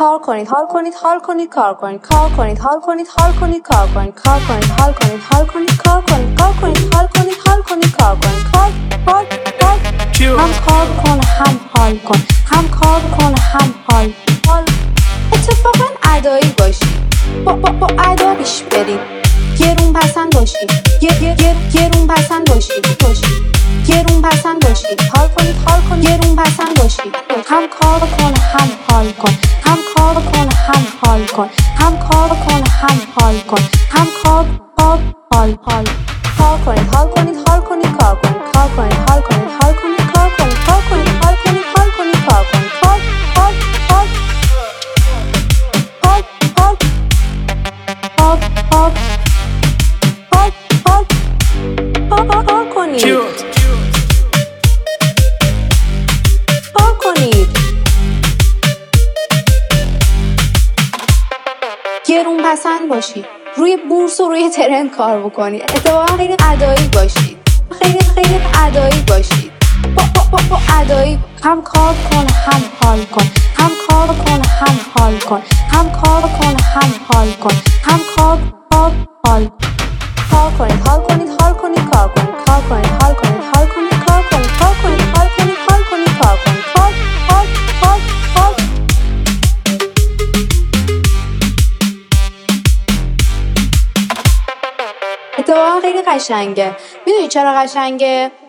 کار کنید، حال کنید، حال کنید، کار کنید، کار کنید، حال کنید، حال کنید، کار کنید، کار کنید، حال کنید، حال کنید، کار کنید، کار کنید، حال کنید، حال کنید، کار کنید، کار هم کار کن هم حال کن، هم کار کن هم حال. اتفاقا ادایی باشید، با ادا پیش برید، گرون پسند باشید، گرون پسند باشید، گرون پسند باشید، حال کنید، حال کنید، گرون پسند باشید، هم کار کن هم حال کن، هم کار کن هم حال کن، هم کار کن هم حال کن، هم کار حال کار کنید، حال کنید، حال کنید، کار کنید، کار کنید، حال کنید، حال کنید، کار کنید، کار کنید، حال کنید، حال کنید، کار کنید، حال کنید، گرون پسند باشید، روی بورس و روی ترند کار بکنید، اتفاقا خیلی ادایی باشید، خیلی ادایی باشید، با ادایی هم کار کن هم حال کن، هم کار کن هم حال کن، هم کار کن هم حال کن، هم کار کنید، حال کنید، حال کنید، کار کنید، کار کنید، حال کنید، حال کنید، کار کنید، کار کنید، حال کنید، حال کنید، کار کنید، اتفاقا خیلی قشنگه. میدونی چرا قشنگه؟